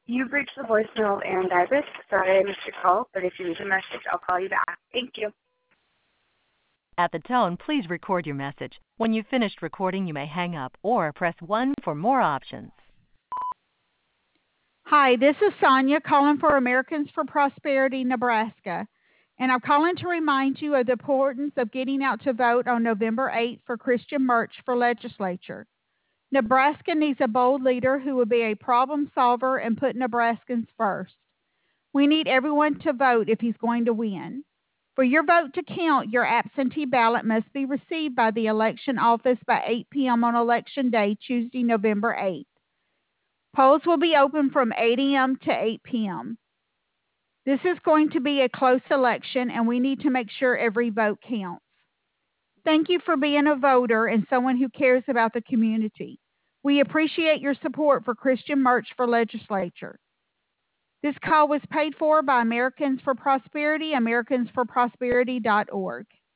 You've reached the voicemail of Aaron Dybus. Sorry I missed your call, but if you leave a message, I'll call you back. Thank you. At the tone, please record your message. When you've finished recording, you may hang up or press 1 for more options. Hi, this is Sonia calling for Americans for Prosperity, Nebraska. And I'm calling to remind you of the importance of getting out to vote on November 8th for Christian Murch for legislature. Nebraska needs a bold leader who will be a problem solver and put Nebraskans first. We need everyone to vote if he's going to win. For your vote to count, your absentee ballot must be received by the election office by 8 p.m. on Election Day, Tuesday, November 8th. Polls will be open from 8 a.m. to 8 p.m. This is going to be a close election, and we need to make sure every vote counts. Thank you for being a voter and someone who cares about the community. We appreciate your support for Christian Murch for legislature. This call was paid for by Americans for Prosperity, americansforprosperity.org.